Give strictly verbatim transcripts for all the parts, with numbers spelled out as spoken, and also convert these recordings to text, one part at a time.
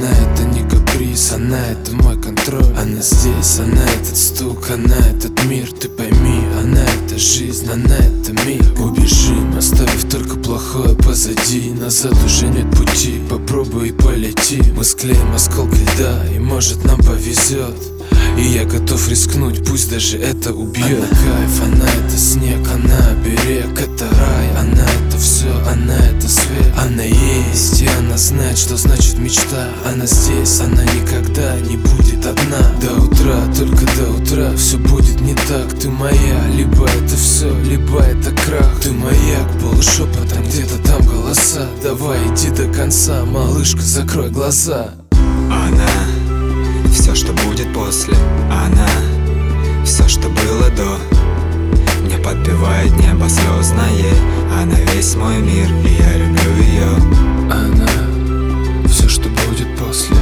Она это не каприз, она это мой контроль. Она здесь, она этот стук, она этот мир. Ты пойми, она это жизнь, она это мир. Убежим, оставив только плохое позади. Назад уже нет пути, попробуй и полети. Мы склеим осколки льда, и может нам повезет. И я готов рискнуть, пусть даже это убьет. Она кайф, она это снег, она берег, это рай. Она это все, она это свет. Она есть, и она знает, что значит мечта. Она здесь, она никогда не будет одна. До утра, только до утра все будет не так. Ты моя, либо это все, либо это крах. Ты маяк, полушепотом, где-то там голоса. Давай иди до конца, малышка, закрой глаза. Она все, что будет после. Она все, что было до. Мне подпевает небо слезное. Она весь мой мир, и я люблю ее. Она все, что будет после.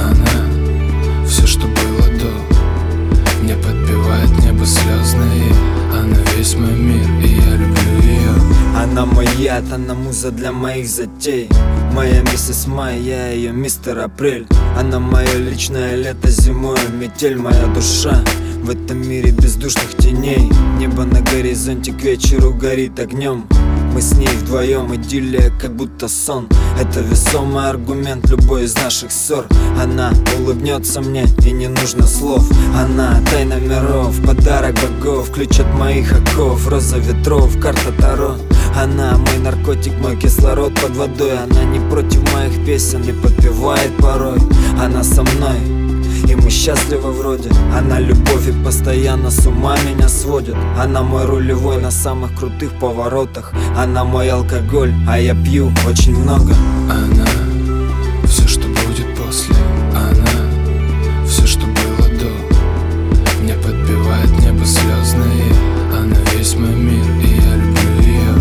Она все, что было до. Мне подпевает небо слезное. Она весь мой мир, и я люблю ее. Она мой яд, она муза для моих затей. Моя миссис Май, я ее мистер Апрель. Она мое личное лето, зимой метель. Моя душа в этом мире бездушных теней. Небо на горизонте к вечеру горит огнем. Мы с ней вдвоем, идиллия, как будто сон. Это весомый аргумент любой из наших ссор. Она улыбнется мне, и не нужно слов. Она тайна миров, подарок богов, ключ от моих оков, роза ветров, карта Таро. Она мой наркотик, мой кислород под водой. Она не против моих песен, не подпевает порой. Она со мной, и мы счастливы вроде. Она любовь и постоянно с ума меня сводит. Она мой рулевой на самых крутых поворотах. Она мой алкоголь, а я пью очень много. Она все, что будет после. Она все, что было до. Мне подпевает небо слезное. Она весь мой мир, и я люблю ее.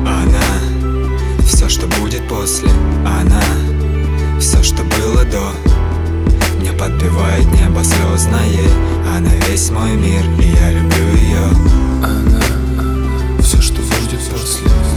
Она все, что будет после. Она все, что было до. Мне подпевает небо слезное. Она весь мой мир, и я люблю ее. Она все, что будет после.